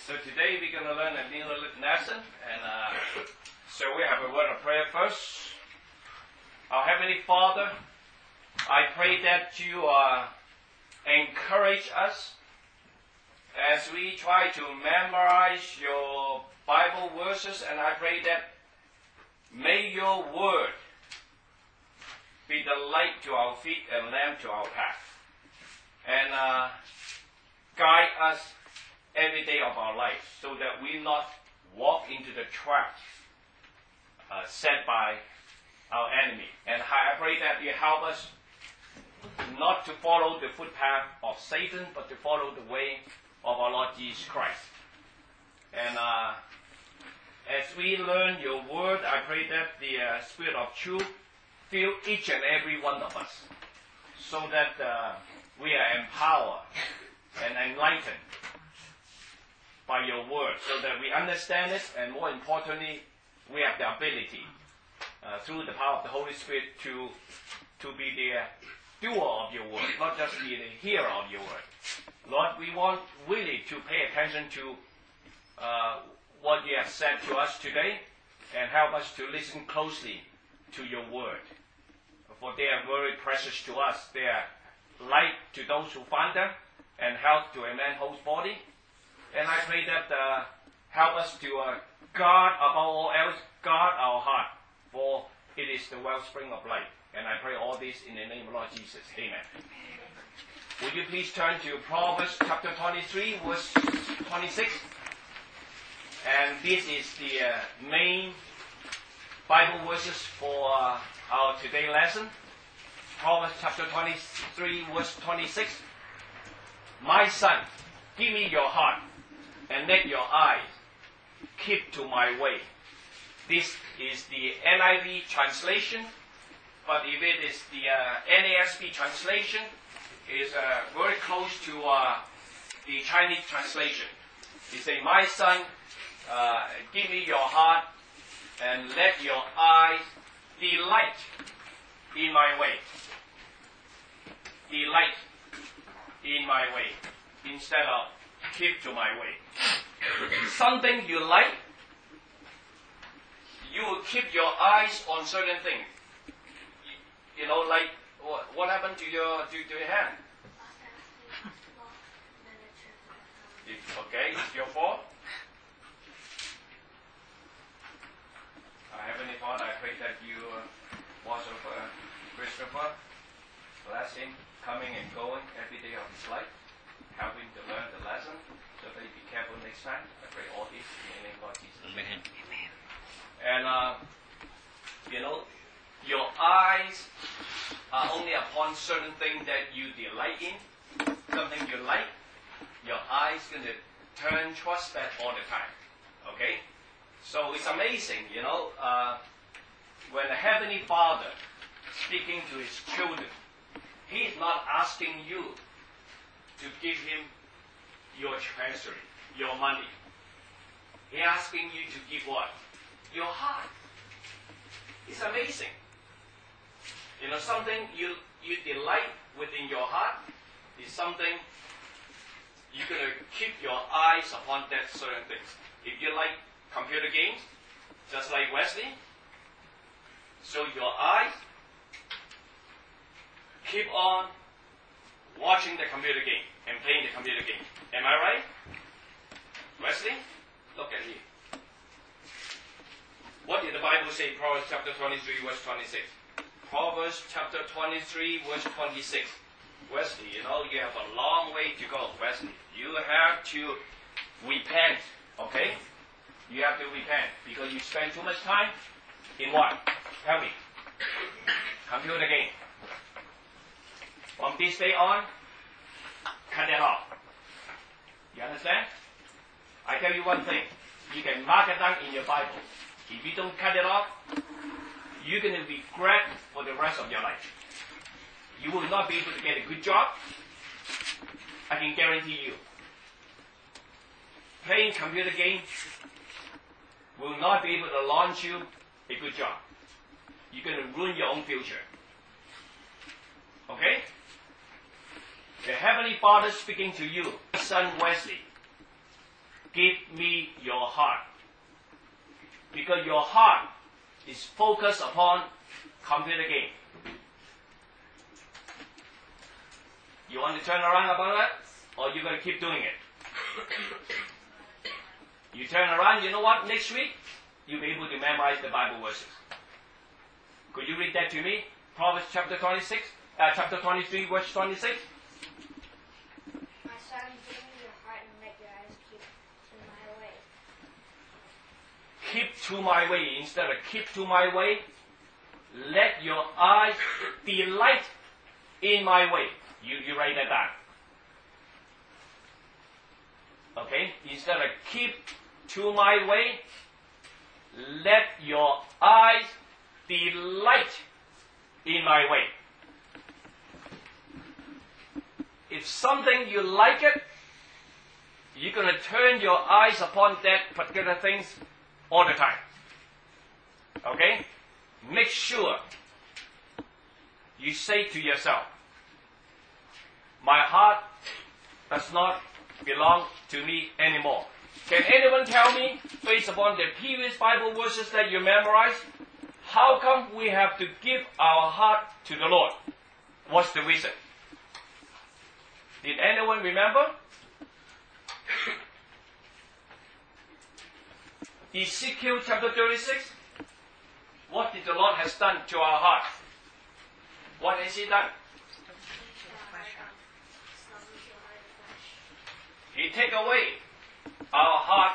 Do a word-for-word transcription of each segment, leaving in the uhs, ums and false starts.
So today we're going to learn a new lesson, and uh, so we have a word of prayer first. Our Heavenly Father, I pray that you uh, encourage us as we try to memorize your Bible verses, and I pray that may your word be the light to our feet and lamp to our path, and uh, guide us every day of our life, so that we not walk into the trap uh, set by our enemy. And I pray that you help us not to follow the footpath of Satan, but to follow the way of our Lord Jesus Christ. And uh, as we learn your word, I pray that the uh, Spirit of truth fill each and every one of us, so that uh, we are empowered and enlightened by your word, so that we understand it, and more importantly, we have the ability, uh, through the power of the Holy Spirit, to to be the doer of your word, not just be the hearer of your word. Lord, we want really to pay attention to uh, what you have said to us today, and help us to listen closely to your word, for they are very precious to us. They are light to those who find them, and health to a man's whole body. And I pray that uh, help us to uh, guard above all else, guard our heart, for it is the wellspring of life. And I pray all this in the name of Lord Jesus. Amen. Would you please turn to Proverbs chapter twenty-three, verse twenty-six. And this is the uh, main Bible verses for uh, our today lesson. Proverbs chapter twenty-three, verse twenty-six. My son, give me your heart, and let your eyes keep to my way. This is the N I V translation, but if it is the uh, N A S B translation, it is uh, very close to uh, the Chinese translation. It says, my son, uh, give me your heart, and let your eyes delight in my way. Delight in my way, instead of keep to my way. Something you like, you will keep your eyes on certain things. You, you know, like what, what happened to your to, to your hand? It, okay, it's your fault. Uh, Heavenly Father, I pray that you uh, watch over Christopher, bless him coming and going every day of his life, help him to learn the lesson, so that he be careful next time. I pray all this in the name of Jesus. Amen. Amen. And, uh, you know, your eyes are only upon certain things that you delight in, something you like, your eyes going to turn towards that all the time. Okay? So it's amazing, you know, uh, when the Heavenly Father speaking to his children, he is not asking you to give him your treasury, your money. He is asking you to give what? Your heart. It's amazing. You know, something you, you delight within your heart is something you're going to keep your eyes upon that certain things. If you like computer games, just like Wesley, so your eyes keep on watching the computer game and playing the computer game. Am I right? Wesley? Look at here. What did the Bible say in Proverbs chapter twenty-three, verse twenty-six? Proverbs chapter twenty-three, verse twenty-six. Wesley, you know, you have a long way to go, Wesley. You have to repent, okay? You have to repent, because you spend too much time in what? Tell me. Computer game. From this day on, cut it off. You understand? I tell you one thing. You can mark it down in your Bible. If you don't cut it off, you're going to regret for the rest of your life. You will not be able to get a good job. I can guarantee you. Playing computer games will not be able to launch you a good job. You're going to ruin your own future. Okay? The Heavenly Father speaking to you, son Wesley. give me your heart. Because your heart is focused upon computer game. You want to turn around about that? Or you're going to keep doing it? You turn around, you know what? Next week, you'll be able to memorize the Bible verses. Could you read that to me? Proverbs chapter twenty-six, uh, chapter twenty-three, verse twenty-six. My son, give me your heart and let your eyes keep to my way. Keep to my way. Instead of keep to my way, let your eyes delight in my way. You, you write that down. Okay? Instead of keep to my way, let your eyes delight in my way. If something you like it, you're going to turn your eyes upon that particular things all the time. Okay? Make sure you say to yourself, my heart does not belong to me anymore. Can anyone tell me, based upon the previous Bible verses that you memorized, how come we have to give our heart to the Lord? What's the reason? Did anyone remember? Ezekiel chapter thirty-six. What did the Lord has done to our heart? What has He done? He take away our heart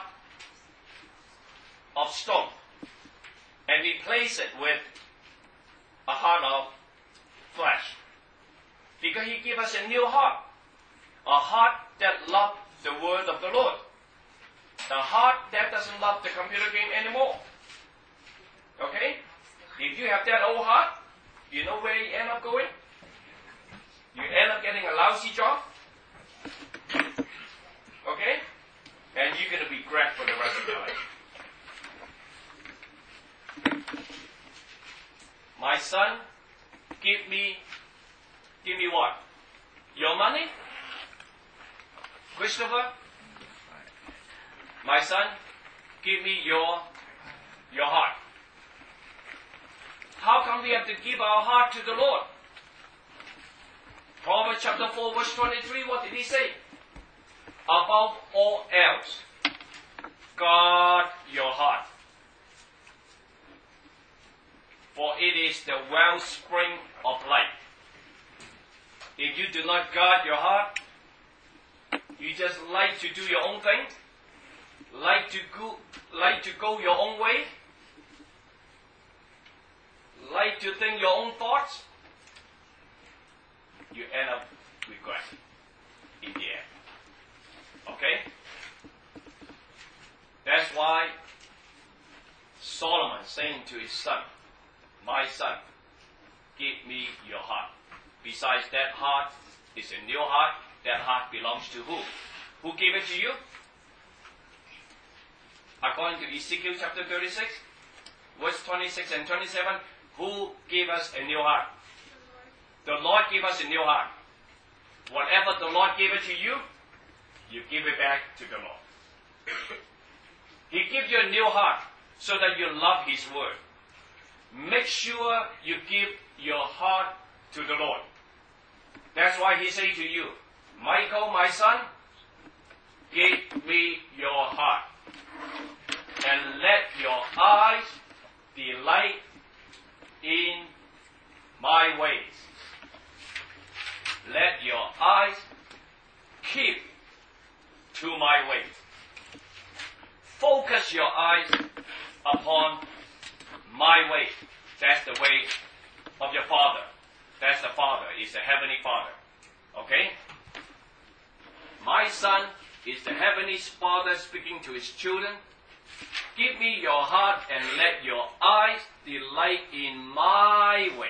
of stone and replace it with a heart of flesh. Because He give us a new heart. A heart that loves the word of the Lord. The heart that doesn't love the computer game anymore. Okay? If you have that old heart, you know where you end up going? You end up getting a lousy job. Okay? And you're going to regret for the rest of your life. My son, give me, give me what? Your money? Christopher? My son, give me your, your heart. How come we have to give our heart to the Lord? Proverbs chapter four, verse twenty-three, what did he say? Above all else, guard your heart. For it is the wellspring of life. If you do not guard your heart, you just like to do your own thing, like to go, like to go your own way, like to think your own thoughts, you end up regret in the end. Okay? That's why Solomon saying to his son, my son, give me your heart. Besides that heart is a new heart. That heart belongs to who? Who gave it to you? According to Ezekiel chapter thirty-six, verse twenty-six and twenty-seven, who gave us a new heart? The Lord gave us a new heart. Whatever the Lord gave it to you, you give it back to the Lord. He gives you a new heart so that you love His word. Make sure you give your heart to the Lord. That's why He says to you, Michael, my son, give me your heart, and let your eyes delight in my ways. Let your eyes keep to my ways. Focus your eyes upon my way. That's the way of your Father. That's the Father. It's the Heavenly Father. Okay? My son is the Heavenly Father speaking to His children. Give me your heart and let your eyes delight in my ways.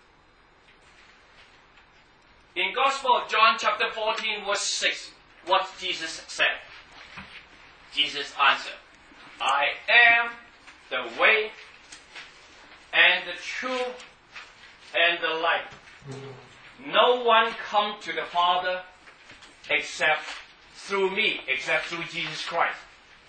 In Gospel of John chapter fourteen verse six, what Jesus said? Jesus answered, I am the way and the truth and the life. No one comes to the Father except through me except through Jesus Christ.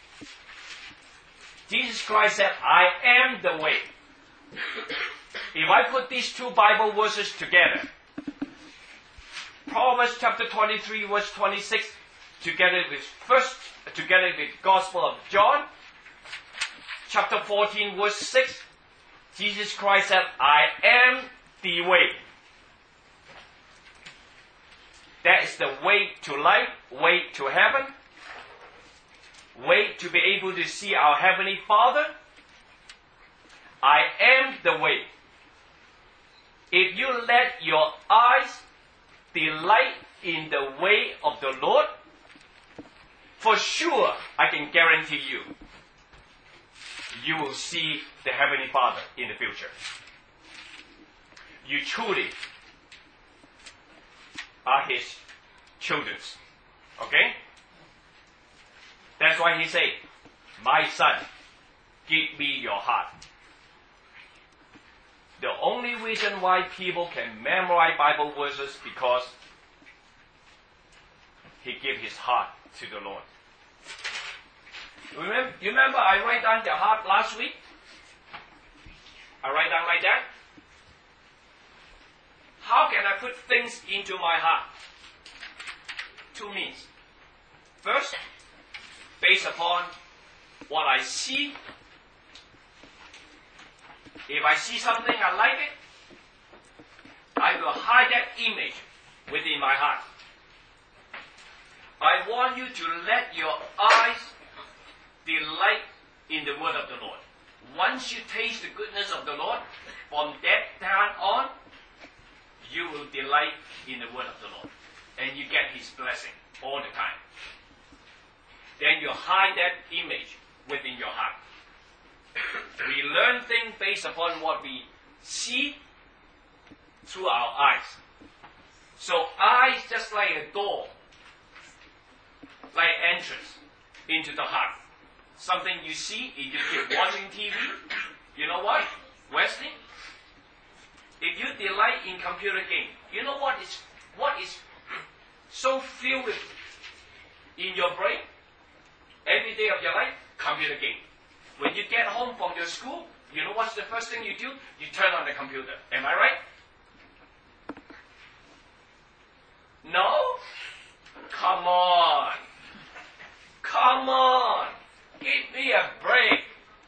Jesus Christ said, I am the way. If I put these two Bible verses together, Proverbs chapter twenty-three verse twenty-six, together with first, together with Gospel of John, chapter fourteen verse six, Jesus Christ said, I am the way. That is the way to life, way to heaven, way to be able to see our Heavenly Father. I am the way. If you let your eyes delight in the way of the Lord, for sure, I can guarantee you, you will see the Heavenly Father in the future. You truly are His children. Okay? That's why He said, my son, give me your heart. The only reason why people can memorize Bible verses is because he gave his heart to the Lord. Remember, you remember I write down the heart last week? I write down like that. How can I put things into my heart? Two means. First, based upon what I see. If I see something I like it, I will hide that image within my heart. I want you to let your eyes delight in the word of the Lord. Once you taste the goodness of the Lord, from that time on, you will delight in the word of the Lord. And you get His blessing all the time. Then you hide that image within your heart. We learn things based upon what we see through our eyes. So eyes just like a door, like entrance into the heart. Something you see if you keep watching T V. You know what, Wesley? If you delight in computer game, you know what is what is so filled with in your brain every day of your life? Computer game. When you get home from your school, you know what's the first thing you do? You turn on the computer. Am I right? No? Come on. Come on. Give me a break.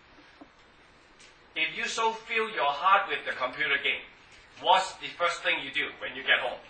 If you so fill your heart with the computer game, what's the first thing you do when you get home?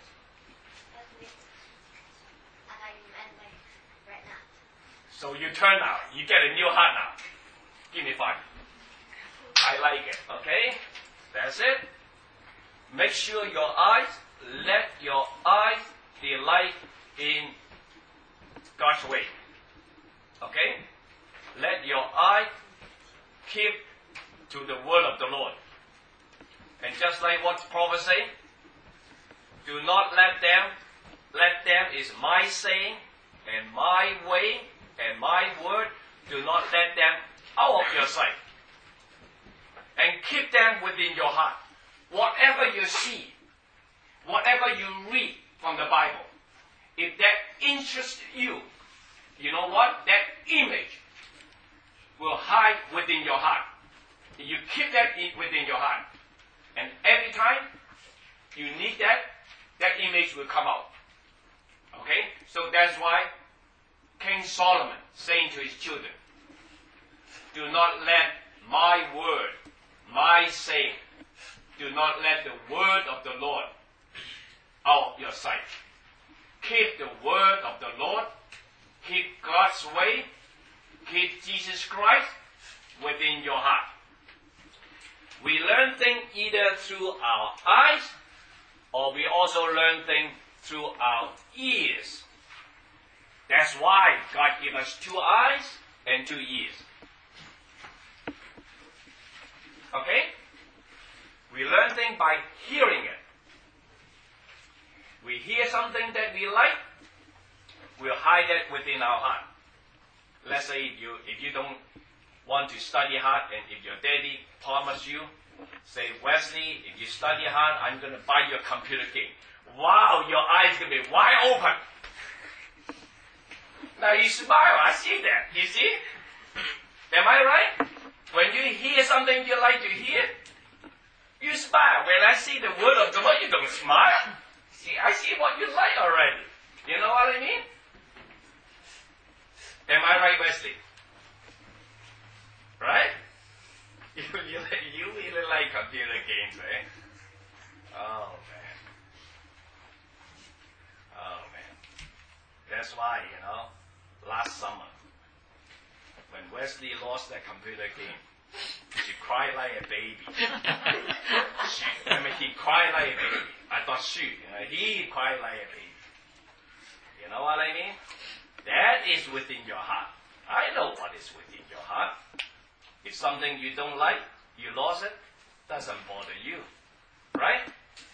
So you turn now. You get a new heart now. Give me five. I like it. Okay? That's it. Make sure your eyes, let your eyes delight in God's way. Okay? Let your eye keep to the word of the Lord. And just like what the prophet say, do not let them, let them is my saying and my way and my word, do not let them out of your sight. And keep them within your heart. Whatever you see, whatever you read from the Bible, if that interests you, you know what? That image will hide within your heart. You keep that within your heart. And every time you need that, that image will come out. Okay? So that's why King Solomon saying to his children, do not let my word, my saying, do not let the word of the Lord out of your sight. Keep the word of the Lord, keep God's way, keep Jesus Christ within your heart. We learn things either through our eyes, or we also learn things through our ears. That's why God gave us two eyes and two ears. Okay? We learn things by hearing it. We hear something that we like, we'll hide it within our heart. Let's say if you if you don't want to study hard, and if your daddy promised you, say, Wesley, if you study hard, I'm going to buy you a computer game. Wow, your eyes going to be wide open. Now you smile, I see that. You see? Am I right? When you hear something you like to hear, you smile. When I see the word of God, you don't smile. See, I see what you like already. You know what I mean? Am I right, Wesley? Right? You, you, you really like computer games, eh? Oh, man. Oh, man. That's why, you know, last summer, when Wesley lost that computer game, she cried like a baby. she, I mean, he cried like a baby. I thought she, you know, he cried like a baby. You know what I mean? That is within your heart. I know what is within your heart. If something you don't like, you lost it, doesn't bother you. Right?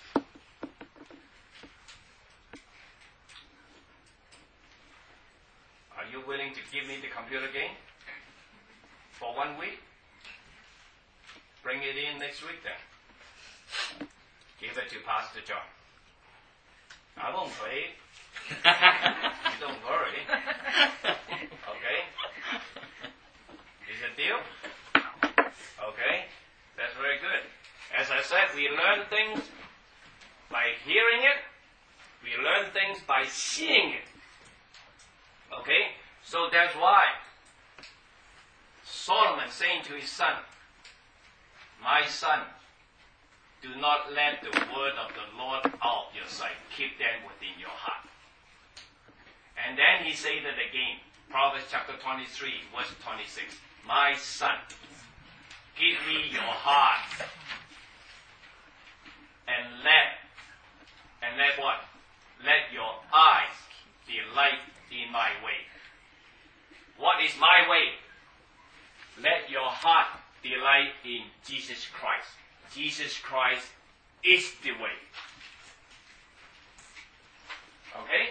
Are you willing to give me the computer game for one week? Bring it in next week then. Give it to Pastor John. I won't play it. You don't worry. Okay? Is it deal? Okay? That's very good. As I said, we learn things by hearing it. We learn things by seeing it. Okay? So that's why Solomon saying to his son, my son, do not let the word of the Lord out of your sight. Keep them within your heart. And then he said it again. Proverbs chapter twenty-three, verse twenty-six. My son, give me your heart. And let, and let what? Let your eyes delight in my way. What is my way? Let your heart delight in Jesus Christ. Jesus Christ is the way. Okay?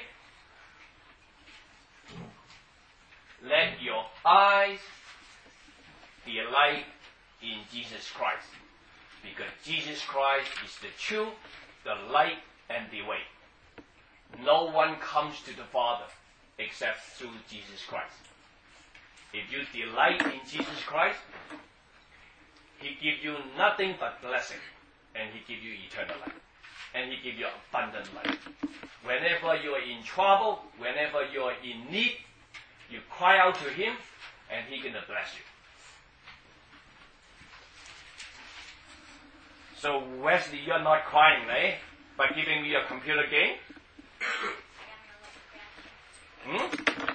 Let your eyes delight in Jesus Christ. Because Jesus Christ is the truth, the light, and the way. No one comes to the Father except through Jesus Christ. If you delight in Jesus Christ, He gives you nothing but blessing, and He gives you eternal life, and He gives you abundant life. Whenever you are in trouble, whenever you are in need, you cry out to Him, and He's going to bless you. So Wesley, you're not crying, eh? By giving me a computer game? Hmm?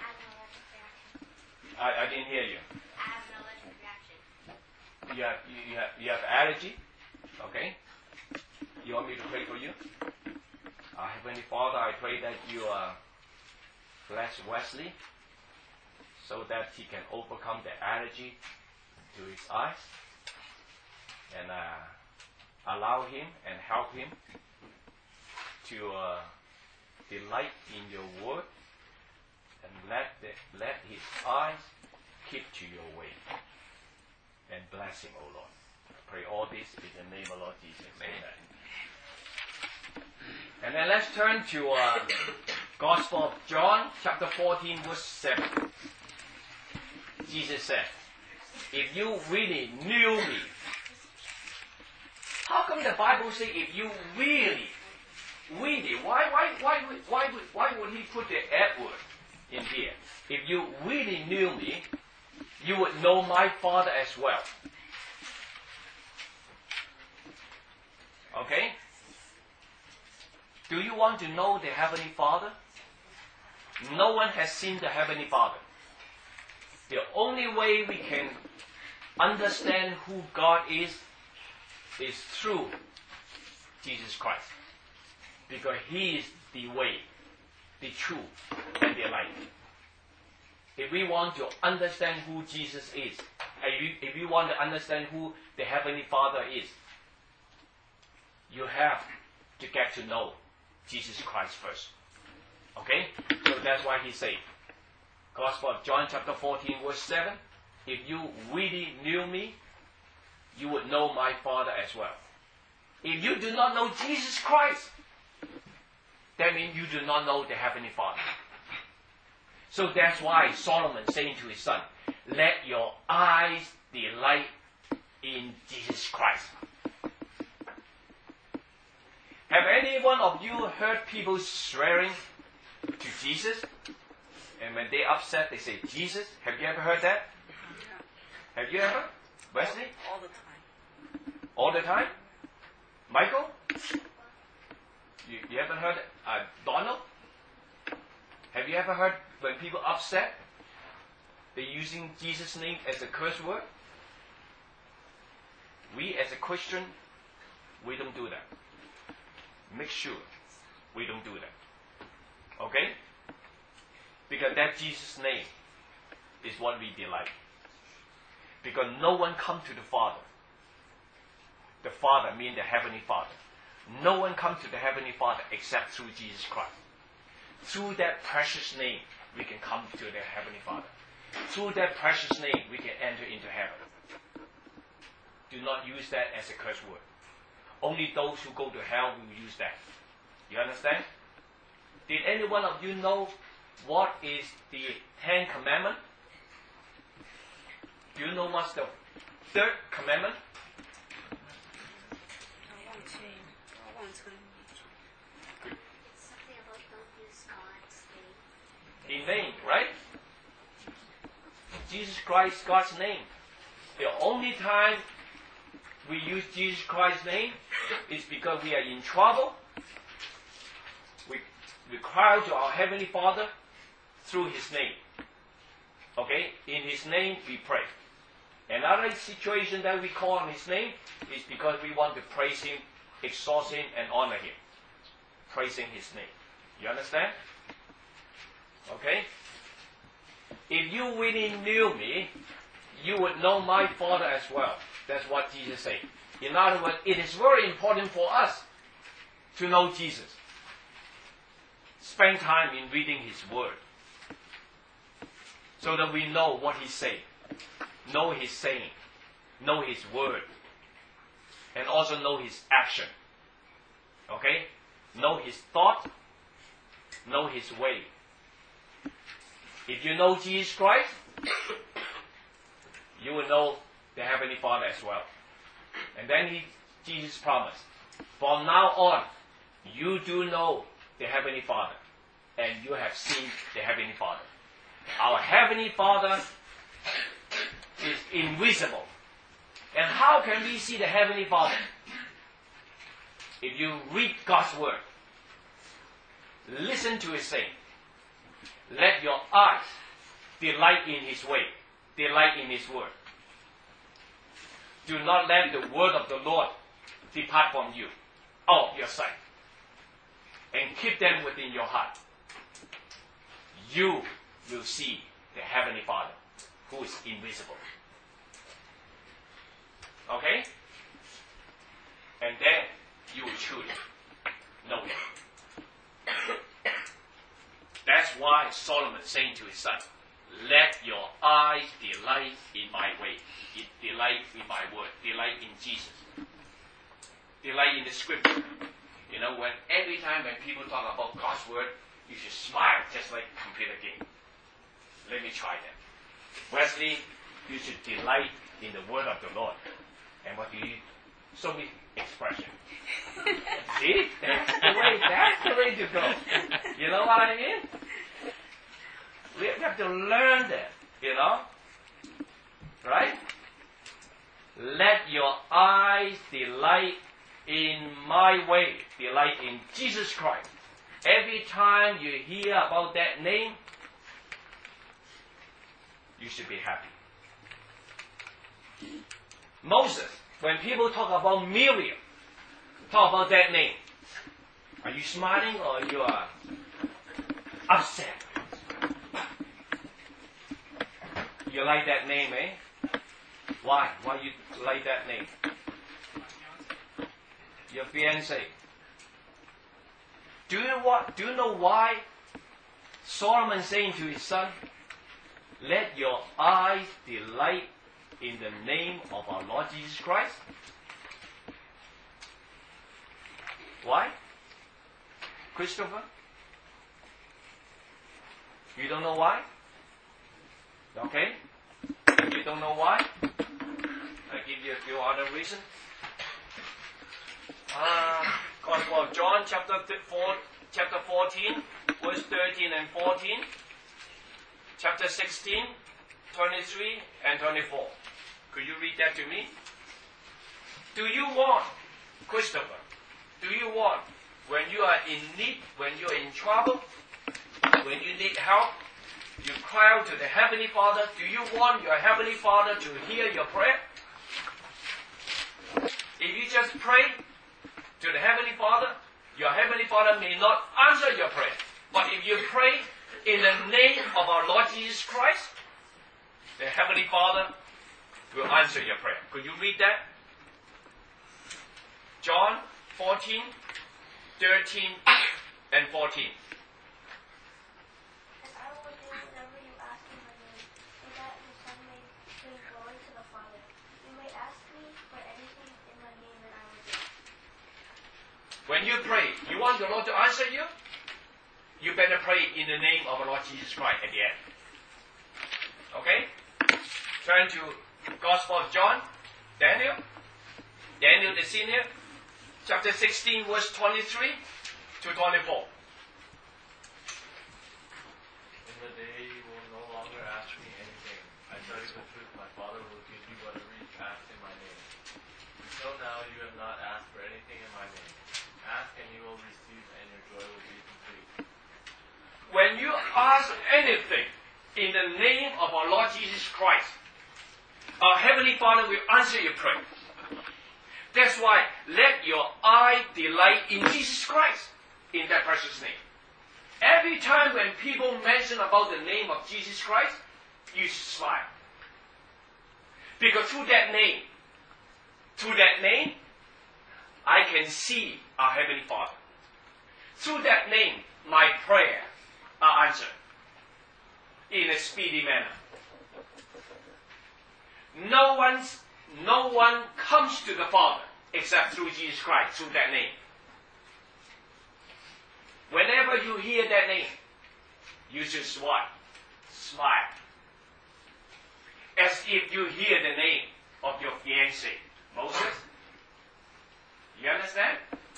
I, I didn't hear you. I have an allergic reaction. You have, you, you have, you have allergy? Okay. You want me to pray for you? Uh, Heavenly Father, I pray that you uh, bless Wesley so that he can overcome the allergy to his eyes, and uh, allow him and help him to uh, delight in your word, and let the, let his eyes keep to your way, and bless him, O Lord. I pray all this in the name of Lord Jesus. Amen. And then let's turn to uh, Gospel of John, chapter fourteen, verse seven. Jesus said, if you really knew me, how come the Bible say if you really, really, why, why, why, would, why, would, why would he put the F word in here? If you really knew me, you would know my Father as well. Okay? Do you want to know the Heavenly Father? No one has seen the Heavenly Father. The only way we can understand who God is is through Jesus Christ. Because He is the way, the truth, and the light. If we want to understand who Jesus is, if we want to understand who the Heavenly Father is, you have to get to know Jesus Christ first. Okay? So that's why He said, Gospel of John chapter fourteen, verse seven, if you really knew me, you would know my Father as well. If you do not know Jesus Christ, that means you do not know the Heavenly Father. So that's why Solomon saying to his son, let your eyes delight in Jesus Christ. Have any one of you heard people swearing to Jesus? And when they upset, they say, Jesus? Have you ever heard that? Have you ever? Wesley? All the time. All the time? Michael? You, you haven't heard it? Uh, Donald? Have you ever heard when people upset, they're using Jesus' name as a curse word? We as a Christian, we don't do that. Make sure we don't do that. Okay? Because that Jesus' name is what we delight. Because no one come to the Father. The Father means the Heavenly Father. No one come to the Heavenly Father except through Jesus Christ. Through that precious name, we can come to the Heavenly Father. Through that precious name, we can enter into heaven. Do not use that as a curse word. Only those who go to hell will use that. You understand? Did any one of you know what is the Ten Commandment? Do you know what's the third commandment? It's something about don't use God's name. In vain, right? Jesus Christ, God's name. The only time we use Jesus Christ's name is because we are in trouble. We, we cry out to our Heavenly Father through His name. Okay? In His name we pray. Another situation that we call on His name is because we want to praise Him, exalt Him, and honor Him. Praising His name. You understand? Okay? If you really knew me, you would know my Father as well. That's what Jesus said. In other words, it is very important for us to know Jesus. Spend time in reading His Word so that we know what He said, know His saying, know His Word, and also know His action. Okay? Know His thought, know His way. If you know Jesus Christ, you will know the Heavenly Father as well. And then he, Jesus promised, from now on, you do know the Heavenly Father, and you have seen the Heavenly Father. Our Heavenly Father is invisible. And how can we see the Heavenly Father? If you read God's Word, listen to His saying, let your eyes delight in His way, delight in His Word. Do not let the word of the Lord depart from you, out of your sight, and keep them within your heart. You will see the Heavenly Father, who is invisible. Okay? And then you will truly know Him. That's why Solomon saying to his son, let your eyes delight in my way. Delight in my word. Delight in Jesus. Delight in the scripture. You know, when every time when people talk about God's word, you should smile just like computer game. Let me try that. Wesley, you should delight in the word of the Lord. And what do you show me expression. See? That's the way, that's the way to go. You know what I mean? We have to learn that, you know? Right? Let your eyes delight in my way, delight in Jesus Christ. Every time you hear about that name, you should be happy. Moses, when people talk about Miriam, talk about that name, are you smiling or you are upset? You like that name, eh? Why? Why you like that name? Your fiancé. Do you what? Do you know why Solomon saying to his son, "Let your eyes delight in the name of our Lord Jesus Christ"? Why? Christopher? You don't know why? Okay? If you don't know why, I'll give you a few other reasons. Uh, Gospel of John, chapter four, chapter fourteen, verse thirteen and fourteen, chapter sixteen, twenty-three and twenty-four. Could you read that to me? Do you want, Christopher, do you want, when you are in need, when you are in trouble, when you need help, you cry out to the Heavenly Father, do you want your Heavenly Father to hear your prayer? If you just pray to the Heavenly Father, your Heavenly Father may not answer your prayer. But if you pray in the name of our Lord Jesus Christ, the Heavenly Father will answer your prayer. Could you read that? John fourteen, thirteen, and fourteen. And I will do whatever you ask in my name, so that the Son may bring glory to the Father. You may ask me for anything in my name, and I will do it. When you pray, you want the Lord to answer you? You better pray in the name of our Lord Jesus Christ at the end. Okay? Turn to Gospel of John, Daniel, Daniel the senior, chapter sixteen, verse twenty-three to twenty-four. In the day you will no longer ask me anything. I tell you the truth, my Father will give you whatever you ask in my name. Until now you have not asked for anything in my name. Ask and you will receive, and your joy will be complete. When you ask anything in the name of our Lord Jesus Christ, our Heavenly Father will answer your prayer. That's why let your eye delight in Jesus Christ, in that precious name. Every time when people mention about the name of Jesus Christ, you smile. Because through that name, through that name, I can see our Heavenly Father. Through that name, my prayer are answered in a speedy manner. No one's, no one comes to the Father except through Jesus Christ, through that name. Whenever you hear that name, you should smile. Smile. As if you hear the name of your fiancé, Moses. You understand?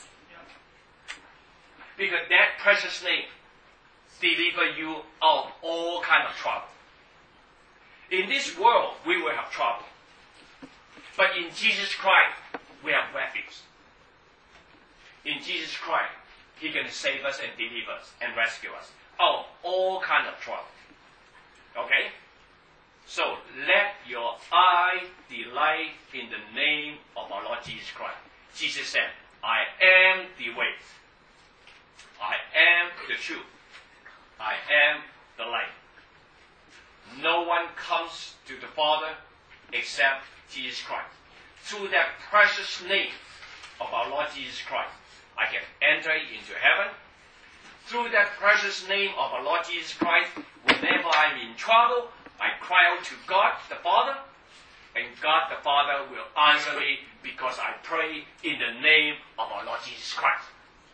Because that precious name delivers you out of all kind of trouble. In this world, we will have trouble. But in Jesus Christ, we have refuge. In Jesus Christ, He can save us and deliver us and rescue us out of all kind of trouble. Okay? So, let your eye delight in the name of our Lord Jesus Christ. Jesus said, I am the way. I am the truth. I am the light. No one comes to the Father except Jesus Christ. Through that precious name of our Lord Jesus Christ, I can enter into heaven. Through that precious name of our Lord Jesus Christ, whenever I'm in trouble, I cry out to God the Father, and God the Father will answer me because I pray in the name of our Lord Jesus Christ.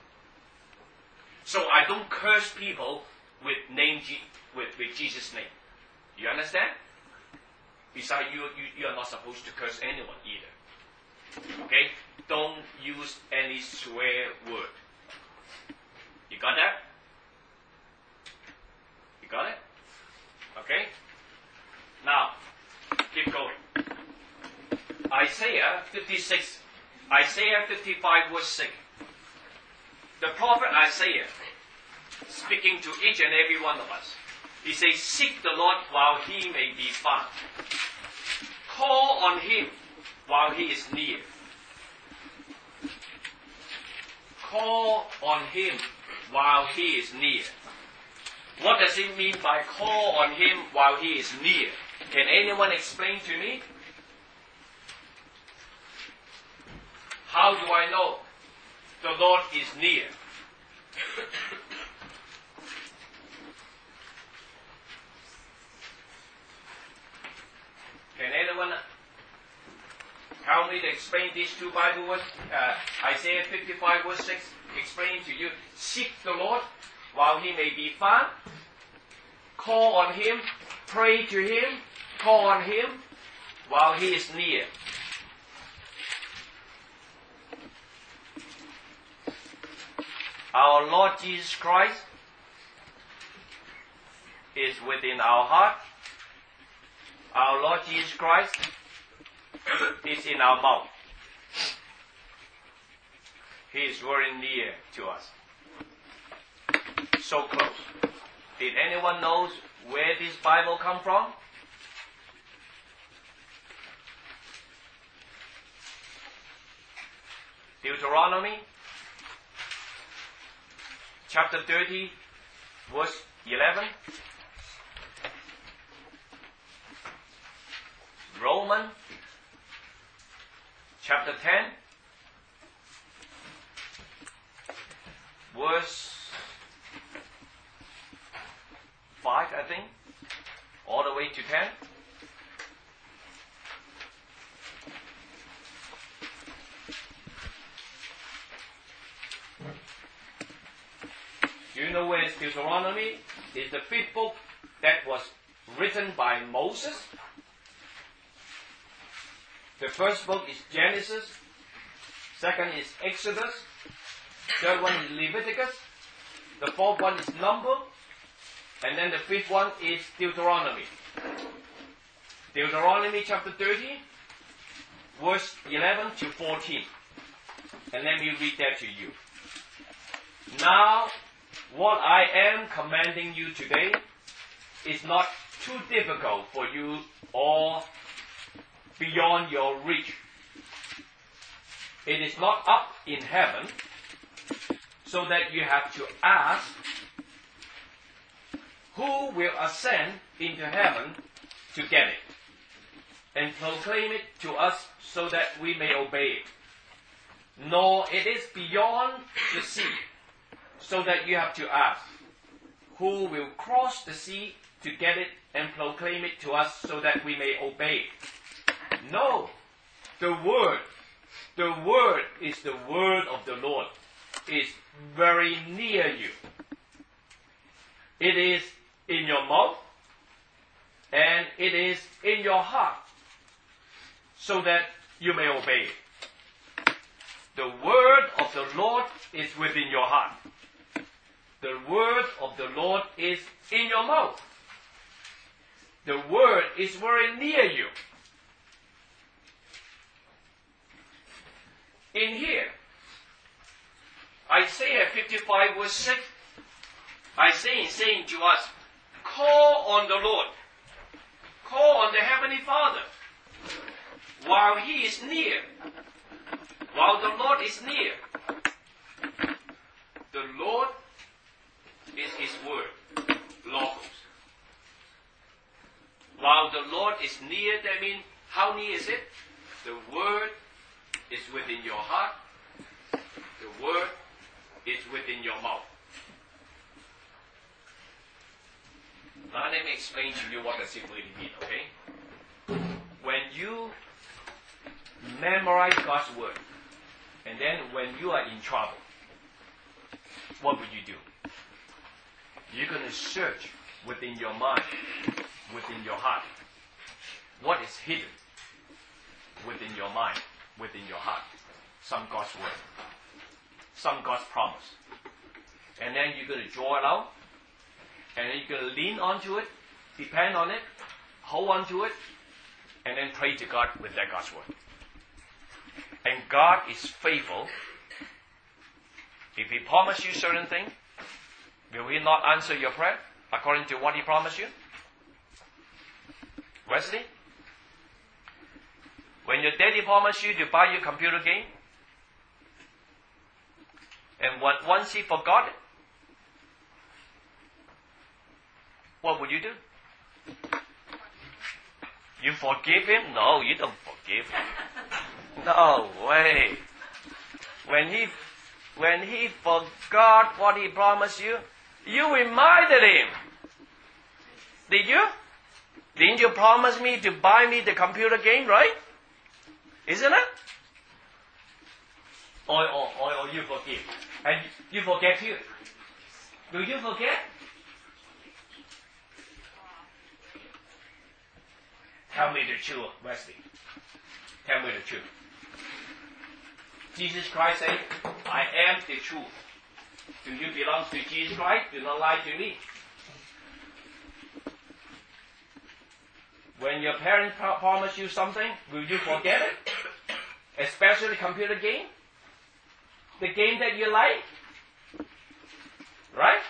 So I don't curse people with name with, with Jesus' name. You understand? Besides, you, you, you are not supposed to curse anyone either. Okay? Don't use any swear word. You got that? You got it? Okay? Now, keep going. Isaiah fifty-six, Isaiah fifty-five verse six. The prophet Isaiah, speaking to each and every one of us, he says, seek the Lord while He may be found. Call on Him while He is near. Call on Him while He is near. What does it mean by call on Him while He is near? Can anyone explain to me? How do I know the Lord is near? Can anyone help me to explain these two Bible words? Uh, Isaiah fifty-five verse six, explain to you, seek the Lord while He may be found. call on Him, pray to Him, call on Him while He is near. Our Lord Jesus Christ is within our heart. Our Lord Jesus Christ is in our mouth. He is very near to us. So close. Did anyone knows where this Bible come from? Deuteronomy chapter thirty, verse eleven. Romans chapter ten, verse five, I think, all the way to ten. Do you know where is Deuteronomy? It's the fifth book that was written by Moses. The first book is Genesis. Second is Exodus. Third one is Leviticus. The fourth one is Number. And then the fifth one is Deuteronomy. Deuteronomy chapter thirty, verse eleven to fourteen. And let me read that to you. Now, what I am commanding you today is not too difficult for you or beyond your reach. It is not up in heaven, so that you have to ask, who will ascend into heaven to get it, and proclaim it to us so that we may obey it. Nor it is beyond the sea, so that you have to ask, who will cross the sea to get it and proclaim it to us so that we may obey it. No, the word, the word is the word of the Lord, is very near you. It is in your mouth, and it is in your heart, so that you may obey it. The word of the Lord is within your heart. The word of the Lord is in your mouth. The word is very near you. In here, Isaiah fifty-five verse six, Isaiah is saying to us, call on the Lord. Call on the Heavenly Father while He is near. While the Lord is near. The Lord is His word, Logos. While the Lord is near, that means, how near is it? The word is within your heart. The word is within your mouth. Now let me explain to you what does it really mean, okay? When you memorize God's word, and then when you are in trouble, what would you do? You're going to search within your mind, within your heart. What is hidden within your mind, within your heart? Some God's word, some God's promise. And then you're going to draw it out, and then you're going to lean onto it, depend on it, hold on to it, and then pray to God with that God's word. And God is faithful. If He promised you certain things, will He not answer your prayer according to what He promised you? Wesley? When your daddy promised you to buy you a computer game, and once he forgot it, what would you do? You forgive him? No, you don't forgive him. No way. When he, when he forgot what he promised you, you reminded him. Did you? Didn't you promise me to buy me the computer game, right? Isn't it? Or, or, or, or you forgive. And you forget too. Do you forget? Tell me the truth, Wesley. Tell me the truth. Jesus Christ said, I am the truth. Do you belong to Jesus Christ? Do not lie to me. When your parents promise you something, will you forget it? Especially computer game? The game that you like? Right?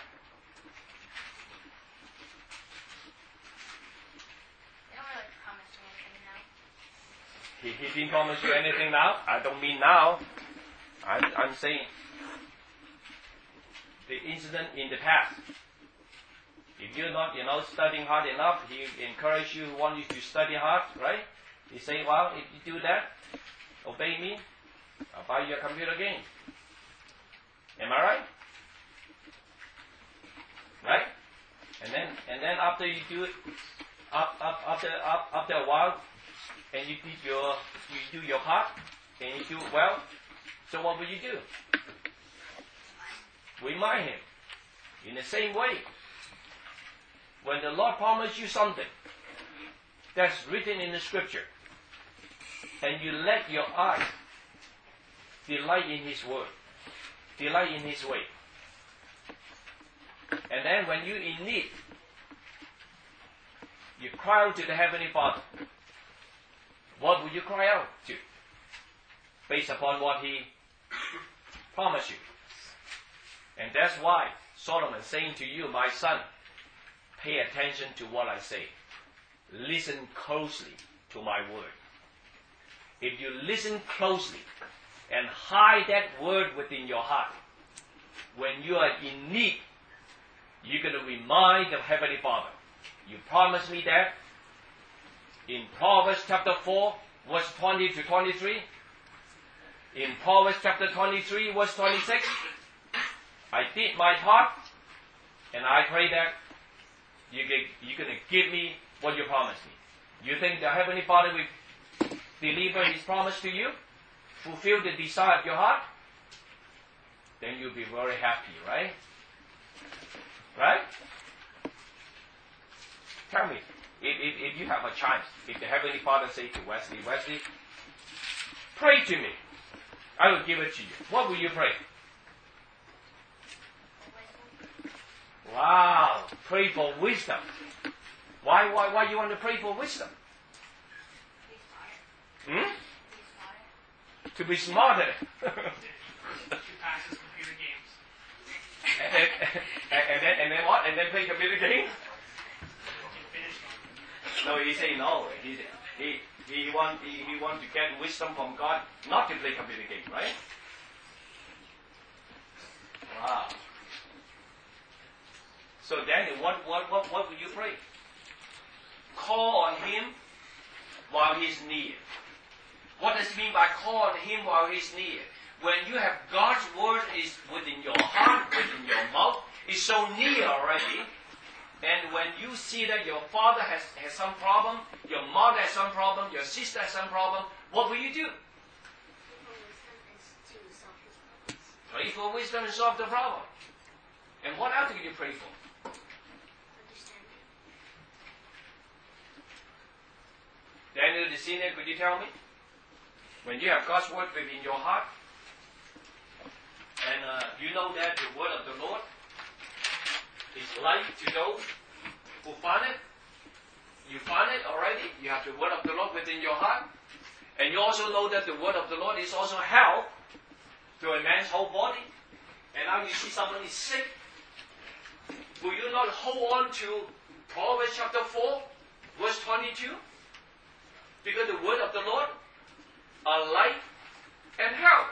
They don't really promise me anything now. He, he didn't promise you anything now? I don't mean now. I'm, I'm saying the incident in the past. If you're not, you know, studying hard enough, he encourage you, want you to study hard, right? He say, well, if you do that, obey me, I'll buy you a computer game. Am I right? Right? And then, and then after you do it, up, up, after, up, after a while, and you did your, you do your part, and you do it well. So what will you do? Remind him. In the same way, when the Lord promised you something that's written in the Scripture, and you let your eyes delight in His Word, delight in His way, and then when you're in need, you cry out to the Heavenly Father. What will you cry out to? Based upon what He promised you. And that's why Solomon saying to you, my son, pay attention to what I say. Listen closely to my word. If you listen closely and hide that word within your heart, when you are in need, you're going to remind the Heavenly Father, you promised me that. In Proverbs chapter four, verse twenty to twenty-three, in Proverbs chapter twenty-three, verse twenty-six, I did my part, and I pray that you get, you're going to give me what you promised me. You think the Heavenly Father will deliver His promise to you? Fulfill the desire of your heart? Then you'll be very happy, right? Right? Tell me, if, if, if you have a chance, if the Heavenly Father say to Wesley, Wesley, pray to me, I will give it to you. What will you pray? Wow, pray for wisdom. Why, why, why you want to pray for wisdom? Hmm? To be smarter. To pass his computer games. and, then, and, and, then, and then what? And then play computer games? No, he say no. He he he want he, he want to get wisdom from God, not to play computer game, right? Wow. So Daniel, what what what what will you pray? Call on Him while He's near. What does it mean by call on Him while He's near? When you have God's word is within your heart, within your mouth, it's so near already. And when you see that your father has, has some problem, your mother has some problem, your sister has some problem, what will you do? Pray for wisdom and solve the problem. And what else can you pray for? Daniel the senior, could you tell me? When you have God's word within your heart, and uh, you know that the word of the Lord is light to those who find it. You find it already. You have the word of the Lord within your heart. And you also know that the word of the Lord is also health to a man's whole body. And now you see someone is sick. Will you not hold on to Proverbs chapter four, verse twenty-two? Because the word of the Lord are light and health.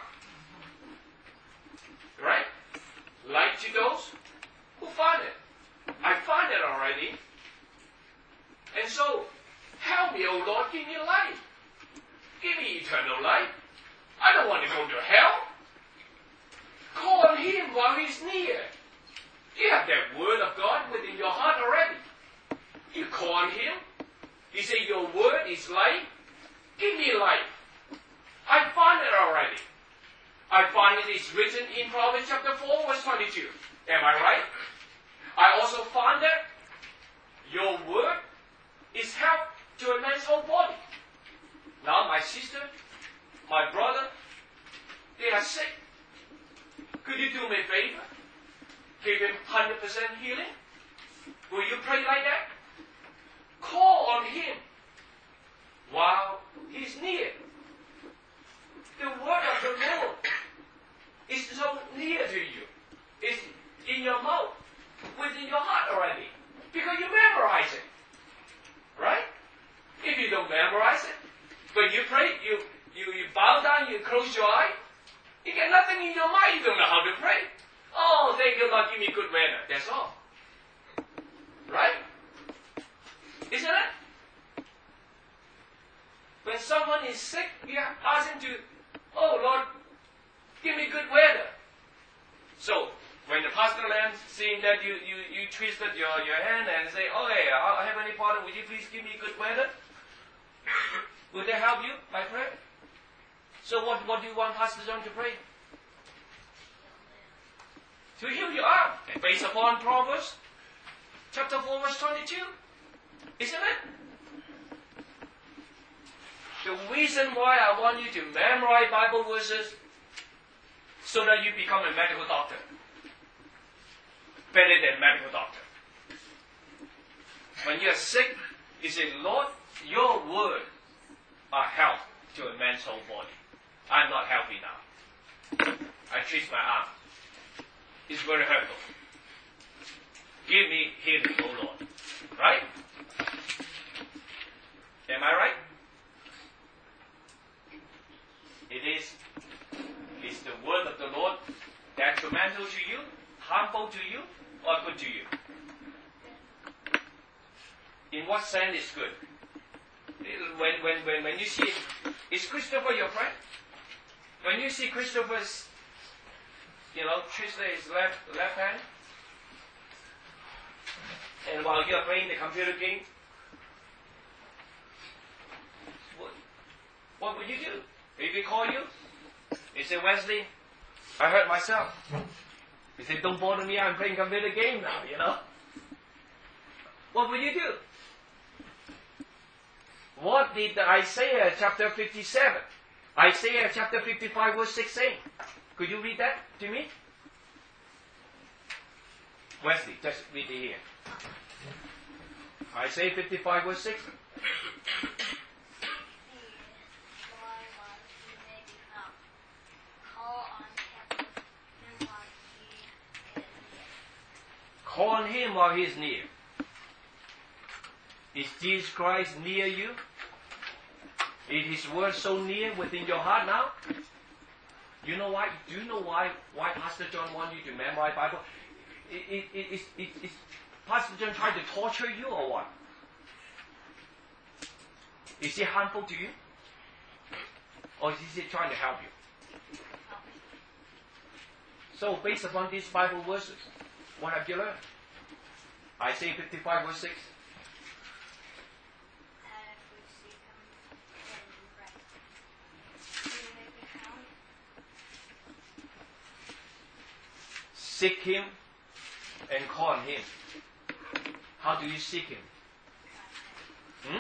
Right? Light to those who find it. I find it already. And so, help me, O Lord, give me life. Give me eternal life. I don't want to go to hell. Call on Him while He's near. You have that word of God within your heart already. You call on Him. You say, your word is life. Give me life. I find it already. I find it is written in Proverbs chapter four, verse twenty-two. Am I right? I also find that your word is health to a man's whole body. Now my sister, my brother, they are sick. Could you do me a favor? Give him one hundred percent healing? Will you pray like that? Call on him while he's near. The word of the Lord is so near to you. It's in your mouth, within your heart already. Because you memorize it. Right? If you don't memorize it, when you pray, you, you, you bow down, you close your eye, you get nothing in your mind, you don't know how to pray. Oh, thank you, Lord, give me good weather. That's all. Right? Isn't it? When someone is sick, you ask him to, oh, Lord, give me good weather. So, when the pastor man seeing that you, you, you twisted your, your hand and say, oh, hey, Heavenly Father, would you please give me good weather? Would that help you, my prayer? So what, what do you want Pastor John to pray? To heal your arm. And based upon Proverbs chapter four, verse twenty-two. Isn't it? The reason why I want you to memorize Bible verses so that you become a medical doctor. Better than medical doctor. When you are sick, you say, Lord, your word are health to a man's whole body. I'm not healthy now. I twist my arm. It's very hurtful. Give me healing, O Lord. Right? Am I right? It is. Is the word of the Lord detrimental to you, harmful to you, or good to you? In what sense is good? When, when, when, when you see, is Christopher your friend? When you see Christopher's, you know, twist his left, left hand, and while you are playing the computer game, what, what would you do? If he call you, he say, Wesley, I hurt myself. He said, don't bother me, I'm playing computer game now, you know. What would you do? What did Isaiah chapter fifty-seven, Isaiah chapter fifty-five verse six say? Could you read that to me? Wesley, just read it here. Isaiah fifty-five verse six. Call on him while he is near. Is Jesus Christ near you? Is his word so near within your heart now? You know why? Do you know why? Why Pastor John wants you to memorize Bible? It, it, it, it, it, it, Pastor John trying to torture you or what? Is he harmful to you? Or is he trying to help you? So based upon these Bible verses, what have you learned? Isaiah fifty-five verse six. Seek him and call on him. How do you seek him? Hmm?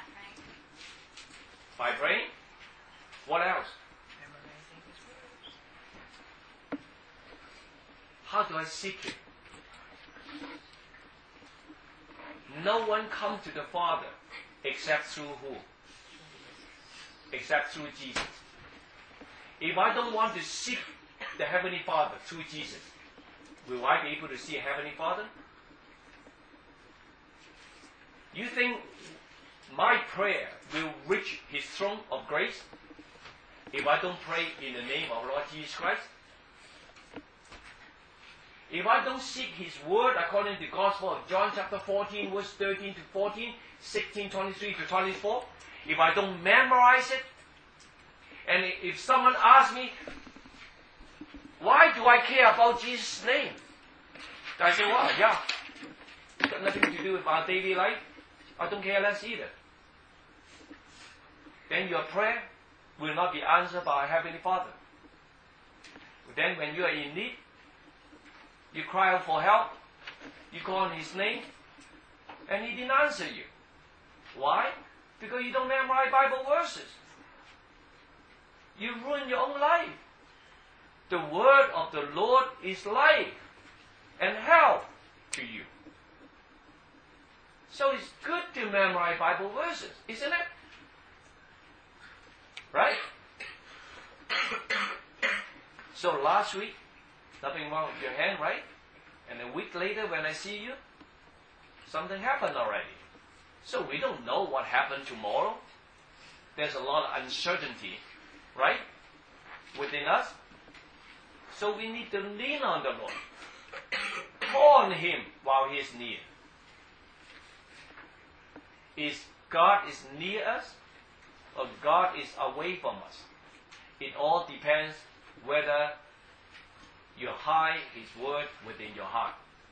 By praying? What else? How do I seek him? No one comes to the Father except through who? Except through Jesus. If I don't want to seek the Heavenly Father through Jesus, will I be able to see a Heavenly Father? You think my prayer will reach his throne of grace if I don't pray in the name of Lord Jesus Christ? If I don't seek his word according to the Gospel of John chapter fourteen, verse thirteen to fourteen, sixteen, twenty-three to twenty-four, if I don't memorize it, and if someone asks me, why do I care about Jesus' name? I say, well, yeah, it's got nothing to do with our daily life. I don't care less either. Then your prayer will not be answered by our Heavenly Father. Then when you are in need, you cry out for help, you call on his name, and he didn't answer you. Why? Because you don't memorize Bible verses. You ruin your own life. The word of the Lord is life and health to you. So it's good to memorize Bible verses, isn't it? Right? So last week, nothing wrong with your hand, right? And a week later when I see you, something happened already. So we don't know what happened tomorrow. There's a lot of uncertainty, right? Within us. So we need to lean on the Lord. Call on Him while He is near. Is God is near us or God is away from us? It all depends whether you hide His word within your heart.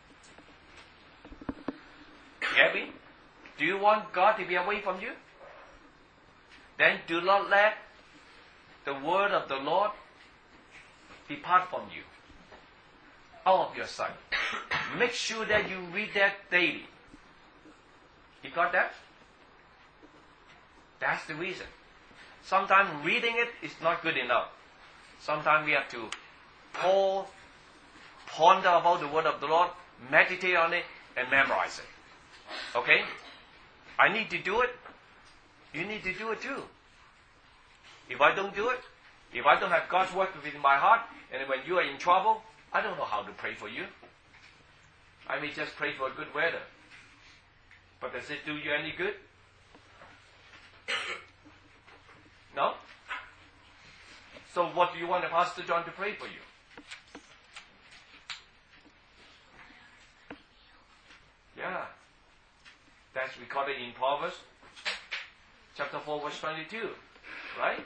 Gabby, do you want God to be away from you? Then do not let the word of the Lord depart from you, out of your sight. Make sure that you read that daily. You got that? That's the reason. Sometimes reading it is not good enough. Sometimes we have to pause, ponder about the word of the Lord, meditate on it, and memorize it. Okay? I need to do it. You need to do it too. If I don't do it, if I don't have God's word within my heart, and when you are in trouble, I don't know how to pray for you. I may just pray for good weather. But does it do you any good? No? So what do you want Pastor John to pray for you? Yeah. That's recorded in Proverbs chapter four verse twenty-two. Right?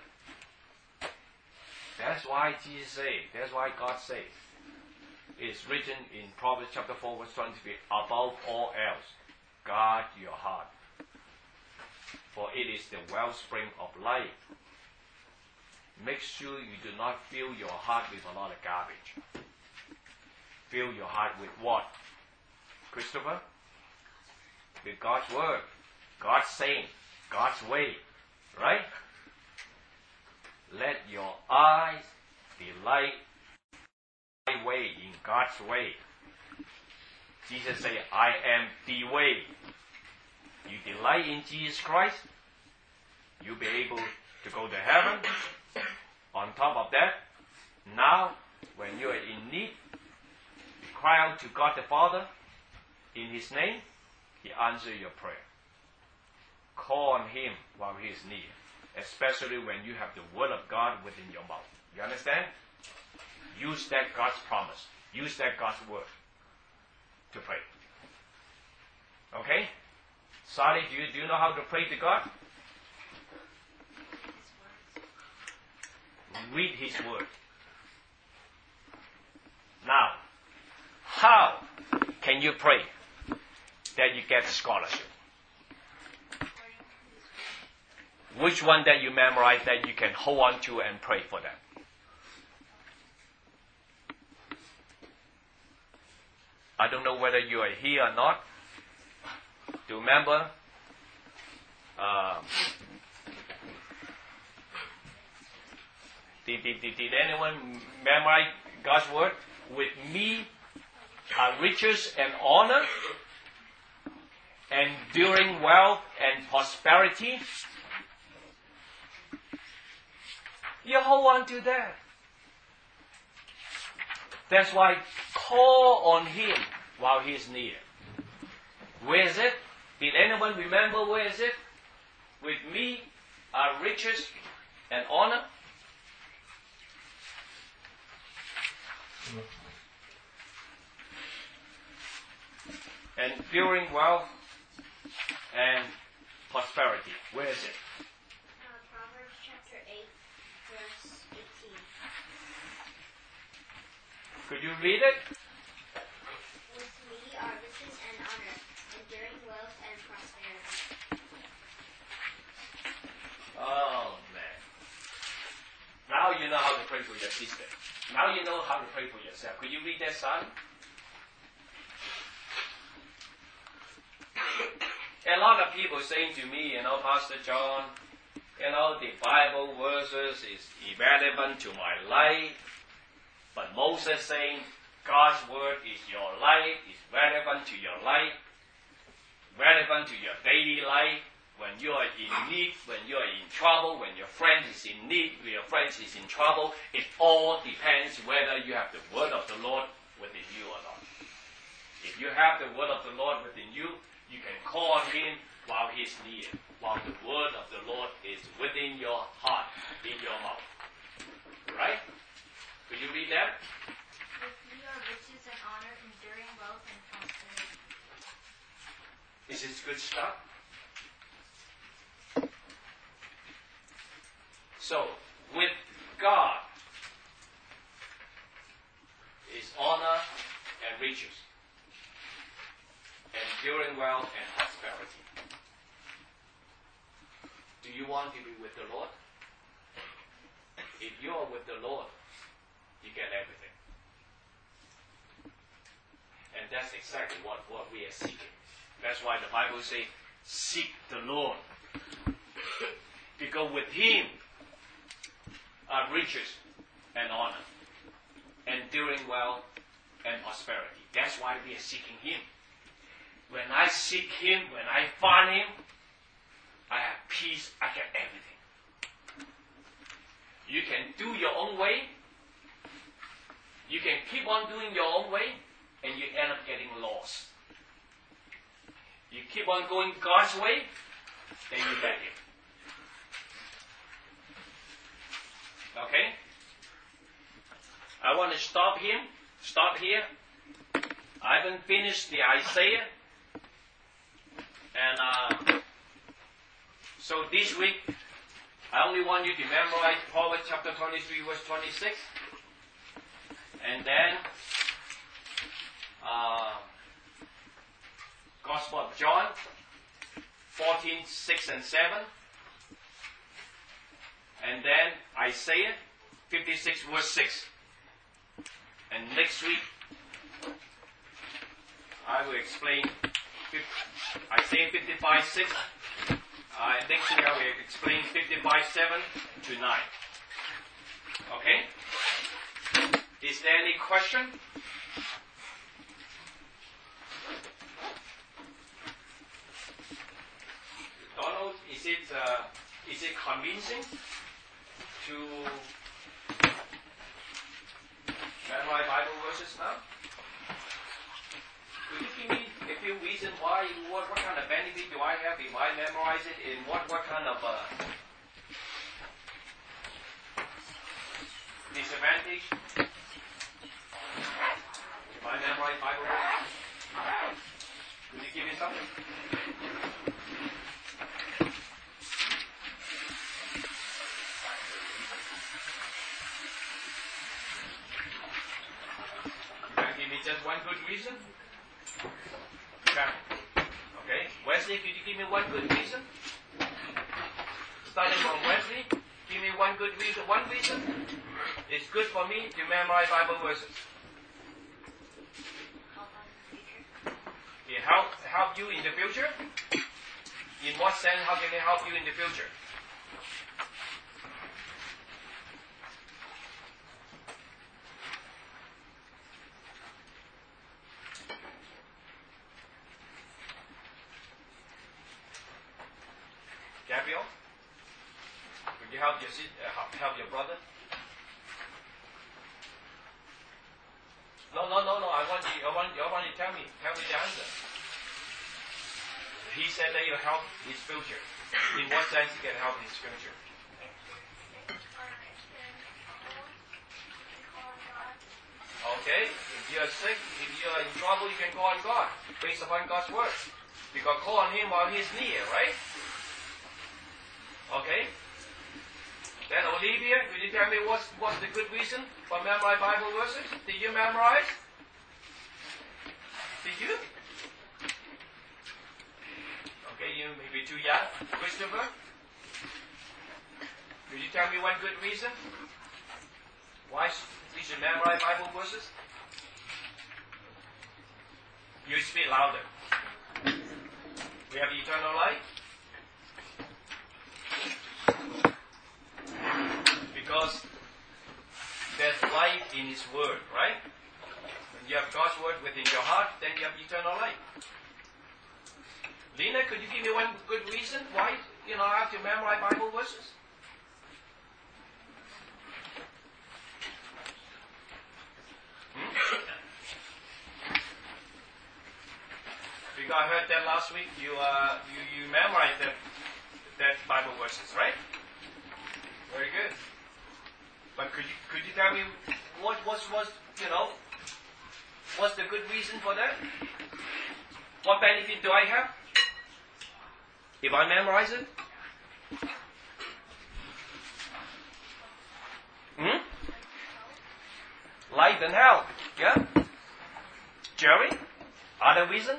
That's why Jesus said, that's why God says, it's written in Proverbs chapter four verse twenty-three, above all else, guard your heart, for it is the wellspring of life. Make sure you do not fill your heart with a lot of garbage. Fill your heart with what? Christopher? With God's word, God's saying, God's way, right? Let your eyes delight my way, in God's way. Jesus said, I am the way. You delight in Jesus Christ, you'll be able to go to heaven. On top of that, now when you are in need, you cry out to God the Father in His name, He answers your prayer. Call on Him while He is near, especially when you have the Word of God within your mouth. You understand? Use that God's promise. Use that God's Word to pray. Okay? Sally, do you, do you know how to pray to God? Read His Word. Now, how can you pray that you get a scholarship? Which one that you memorize that you can hold on to and pray for them? I don't know whether you are here or not. Do you remember? Um, did, did, did, did anyone memorize God's word? With me are riches and honor, enduring wealth and prosperity. You hold on to that. That's why call on Him while He is near. Where is it? Did anyone remember where is it? With me are riches and honor. Enduring wealth and prosperity. Where is it? Uh, Proverbs chapter eight, verse eighteen. Could you read it? With me are riches and honor, enduring wealth and prosperity. Oh, man. Now you know how to pray for your sister. Now you know how to pray for yourself. Could you read that, son? A lot of people saying to me, you know, Pastor John, you know, the Bible verses is irrelevant to my life. But Moses saying, God's word is your life, is relevant to your life, relevant to your daily life. When you are in need, when you are in trouble, when your friend is in need, when your friend is in trouble, it all depends whether you have the word of the Lord within you or not. If you have the word of the Lord within you, you can call on Him while He's near, while the word of the Lord is within your heart, in your mouth. Right? Could you read that? With you are riches and honor, enduring wealth and prosperity. Is this good stuff? So, with God is honor and riches, enduring wealth and prosperity. Do you want to be with the Lord? If you are with the Lord, you get everything. And that's exactly what, what we are seeking. That's why the Bible says, seek the Lord. Because with Him are riches and honor, enduring wealth and prosperity. That's why we are seeking Him. When I seek Him, when I find Him, I have peace, I get everything. You can do your own way. You can keep on doing your own way, and you end up getting lost. You keep on going God's way, then you get Him. Okay? I want to stop him. Stop here. I haven't finished the Isaiah. And uh, so this week, I only want you to memorize Proverbs chapter twenty-three, verse twenty-six. And then, uh, Gospel of John, fourteen, six and seven. And then Isaiah fifty-six, verse six. And next week, I will explain Isaiah fifty-five, six. Uh, next week I will explain fifty-five, seven to nine. Okay? Is there any question? Donald, is it uh, is it convincing to memorize Bible verses now? Could you give me a few reasons why, what, what kind of benefit do I have if I memorize it, and what, what kind of uh, disadvantage if I memorize Bible verses? Could you give me something? Just one good reason? Okay. Wesley, could you give me one good reason? Starting from Wesley, give me one good reason. One reason it's good for me to memorize Bible verses. It help help you in the future? In what sense? How can it help you in the future? Gabriel, would you help your uh, help your brother? No, no, no, no. I want you. I want. I want you to tell me. Tell me the answer. He said that you help his future. In what sense you can help his future? Okay. If you are sick, if you are in trouble, you can call on God based upon God's word. You can call on Him while He's near, right? Okay? Then Olivia, will you tell me what's, what's the good reason for memorizing Bible verses? Did you memorize? Did you? Okay, you may be too young. Christopher? Will you tell me one good reason why we should memorize Bible verses? You speak louder. We have eternal life. Because there's life in His Word, right? When you have God's Word within your heart, then you have eternal life. Lena, could you give me one good reason why, you know, I have to memorize Bible verses? Hmm? Because I heard that last week, you uh, you, you memorized that, that Bible verses, right? Very good. But could you could you tell me what was was you know what's the good reason for that? What benefit do I have if I memorize it? Hmm? Life and health. Yeah. Jerry, other reason?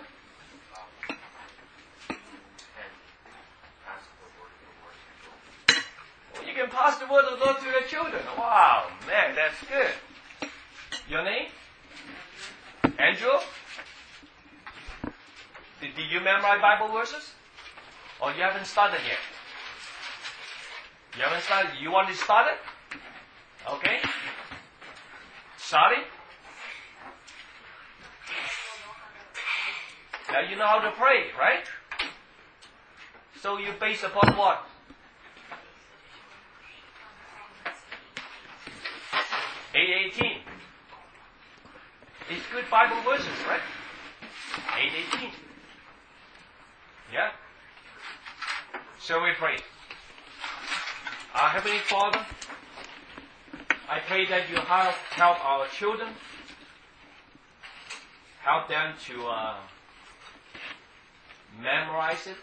You can pass the word of the Lord to your children. Wow, man, that's good. Your name? Andrew? Did, did you memorize Bible verses? Or you haven't started yet? You haven't started? You want to start it? Okay. Sorry? Now you know how to pray, right? So you base upon what? eight eighteen. It's good Bible verses, right? eight eighteen. Yeah? So we pray. Our Heavenly Father, I pray that you help, help our children, help them to uh, memorize it,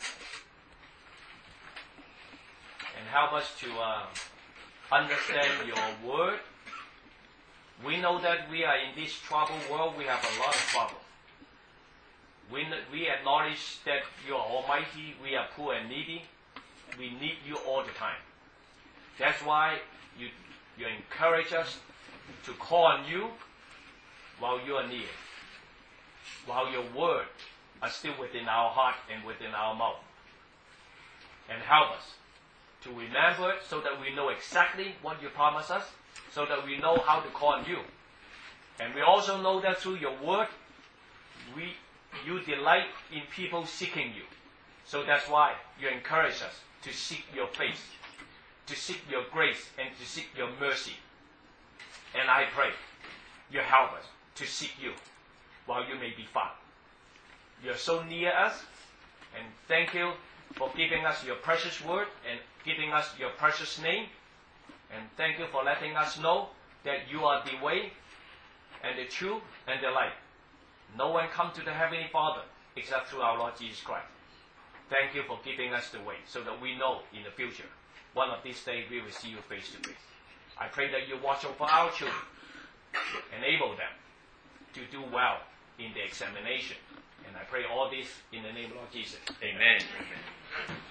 and help us to uh, understand your word. We know that we are in this troubled world. We have a lot of trouble. We, we acknowledge that you are almighty. We are poor and needy. We need you all the time. That's why you, you encourage us to call on you while you are near, while your word are still within our heart and within our mouth. And help us to remember it so that we know exactly what you promised us, so that we know how to call on you. And we also know that through your word, we, you delight in people seeking you. So that's why you encourage us to seek your face, to seek your grace, and to seek your mercy. And I pray you help us to seek you while you may be found. You're so near us, and thank you for giving us your precious word and giving us your precious name. And thank you for letting us know that you are the way and the truth and the life. No one comes to the Heavenly Father except through our Lord Jesus Christ. Thank you for giving us the way so that we know in the future, one of these days we will see you face to face. I pray that you watch over our children, enable them to do well in the examination. And I pray all this in the name of Lord Jesus. Amen. Amen.